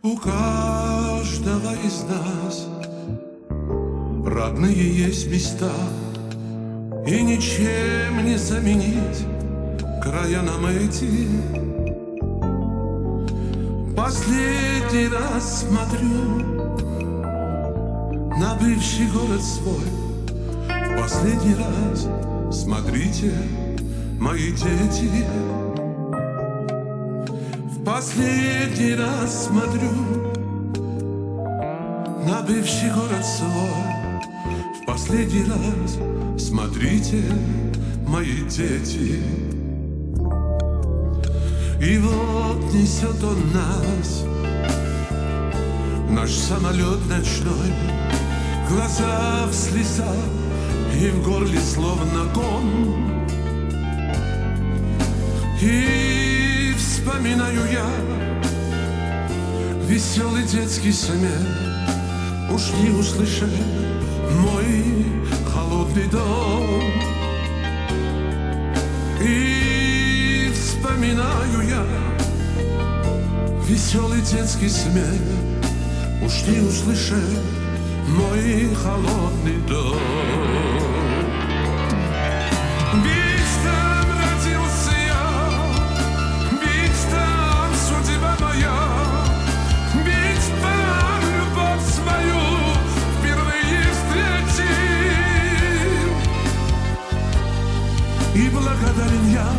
У каждого из нас родные есть места, и ничем не заменить края нам эти. Последний раз смотрю на бывший город свой. В последний раз смотрите, мои дети. В последний раз смотрю на бывший город свой. В последний раз смотрите, мои дети. И вот несет он нас, наш самолет ночной, в глазах слеза и в горле словно ком. И вспоминаю я веселый детский смех, уж не услышав мой холодный дом. И вспоминаю я веселый детский смех, уж не услышав мой холодный дом. Ведь там родился я, ведь там судьба моя, ведь там любовь свою впервые встретил. И благодарен я,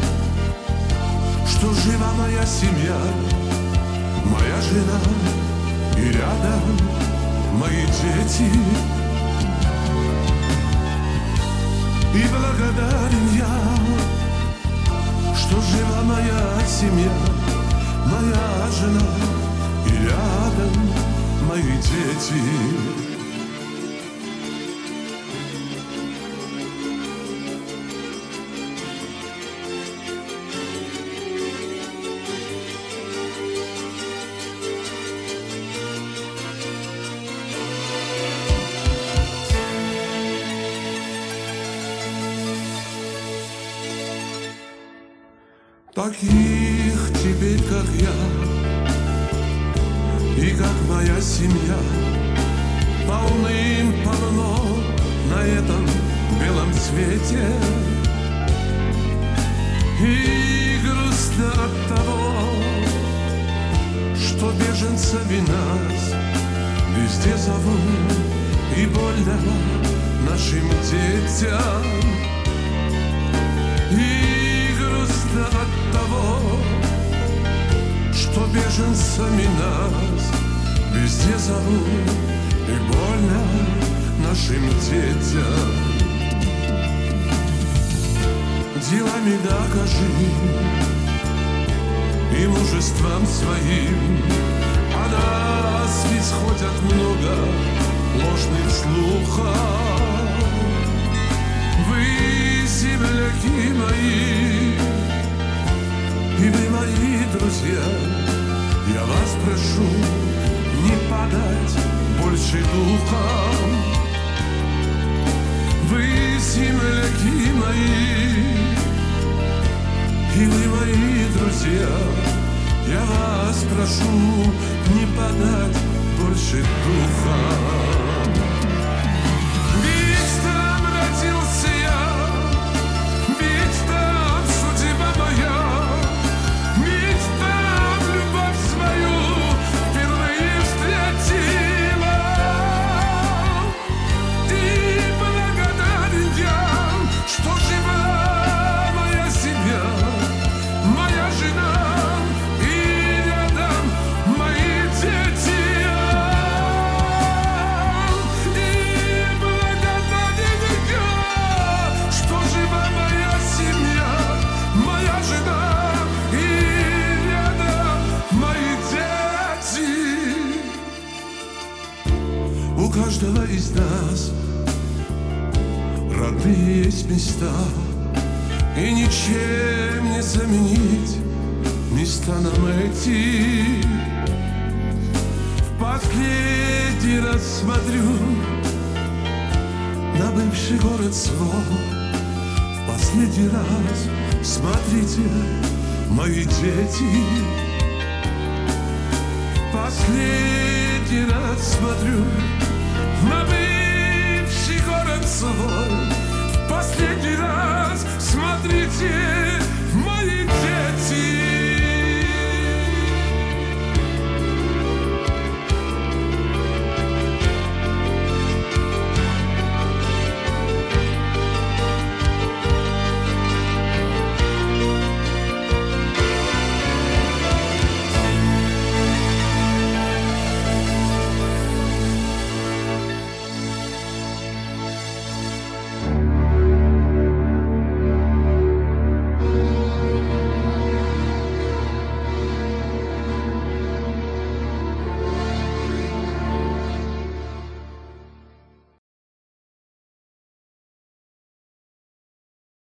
что жива моя семья, моя жена и рядом мои дети. И благодарен я, что жива моя семья, моя жена и рядом мои дети. Таких теперь, как я, и как моя семья, полным-полно на этом белом свете. И грустно от того, что беженцами нас везде зовут, и больно нашим детям. И грустно от того, что беженцами нас везде зовут, и больно нашим детям. Делами докажи и мужеством своим, о нас ведь ходят много ложных слухов. Вы, земляки мои, и вы, мои друзья, я вас прошу не падать больше духом. Вы, земляки мои, и вы, мои друзья, я вас прошу не падать больше духом. Ведь там родился я, ведь там судьба моя, ведь там любовь свою впервые встретила. И благодарен я, что жива моя семья, моя жена и рядом мои дети. И благодарен я, что жива моя семья, моя жена и рядом мои дети. У каждого из нас родные есть места, и ничем не заменить места нам эти. В последний раз смотрю на бывший город свой. В последний раз смотрите, мои дети. В последний раз смотрю на